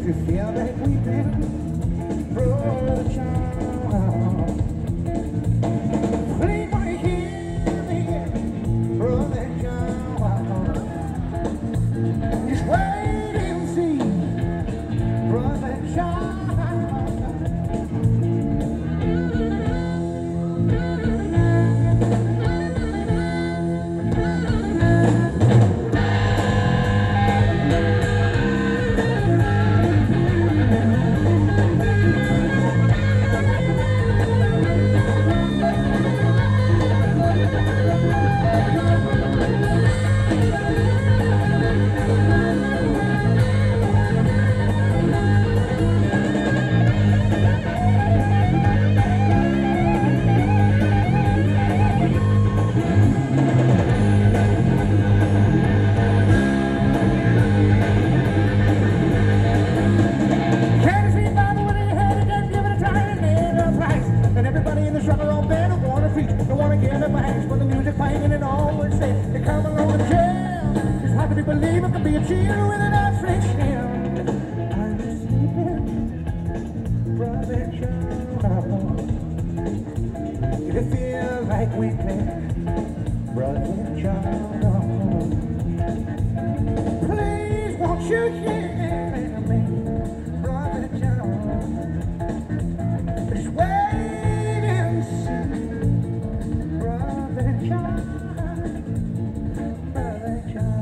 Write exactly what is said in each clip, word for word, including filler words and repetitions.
you feel like weeping, brother John? Please wanna hear me, brother John. Just wait and see, brother John. Believe it could be a chill with an African shell. Are you sleeping, brother John? If you feel like weeping, brother John, please won't you hear me, brother John? Just wait and see, brother John, brother John.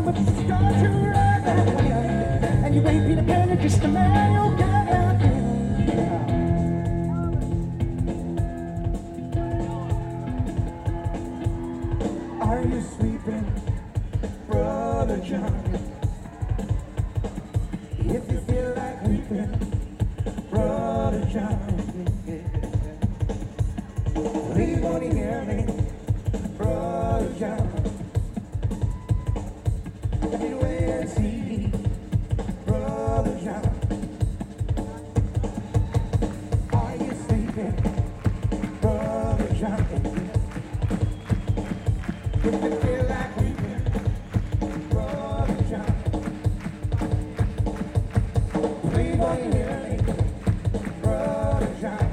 but you start to run that way. And you ain't Peter Pan, you're just a man who got Are you sleeping, Brother John? If you feel like weeping, Brother John, please won't you hear me, Brother John? Let me wait and see, Brother John. Are you sleeping, Brother John? If you feel like weeping, Brother John, please won't you hear me, Brother John?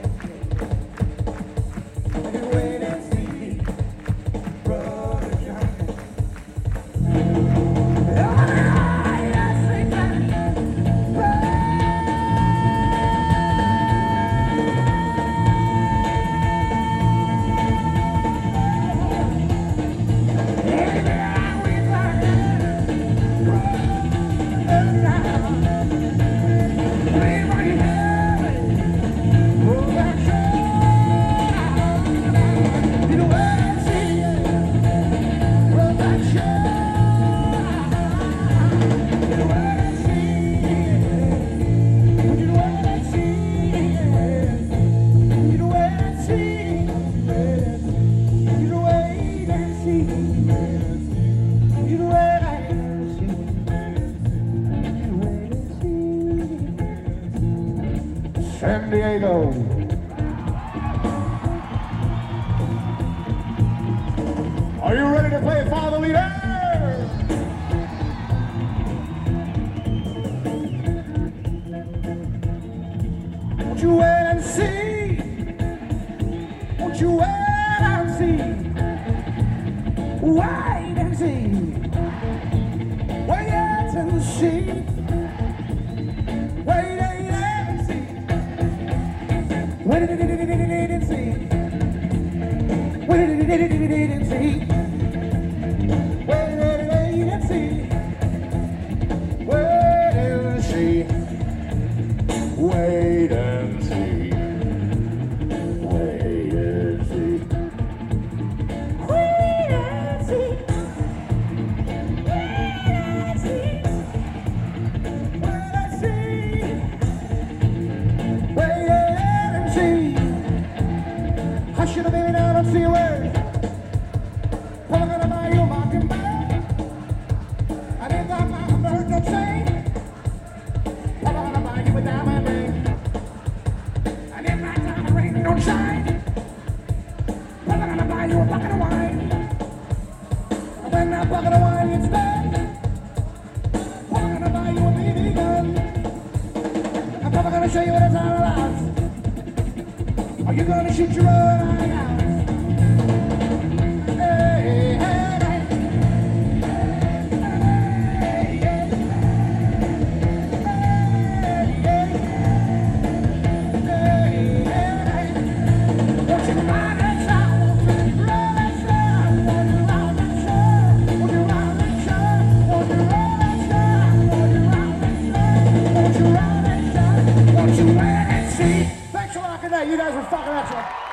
Let me wait and see, Brother John. San Diego. Are you ready to play Father Leader? Won't you wait and see? Won't you wait and see? Wait and see. Wait and see. Wait and see. Wait and see. Wait and see. Wait and see. Wait and see. Wait and see. Wait and see. Wait and see. Wait and see. Wait and see. I should have been out of see where. I'm gonna buy you a mockingbird. I didn't got my bird to sing. I'm gonna buy you a diamond ring. I didn't my diamond ring don't shine. I'm gonna buy you a bucket of wine. And when that bucket of wine gets done, I'm gonna buy you a B B gun. I'm probably gonna show you what it's all about. Are you gonna shoot your own eye out? Hey, hey, hey. Hey, hey. Hey, hey. Hey, hey. Won't you ride that shot? Won't you roll that shot? Won't you ride that shot? Won't you ride that shot? Won't you roll that shot? Won't you ride that shot? Won't you ride that shot? Won't you wait and see? Thanks for rocking that. You guys were fucking excellent.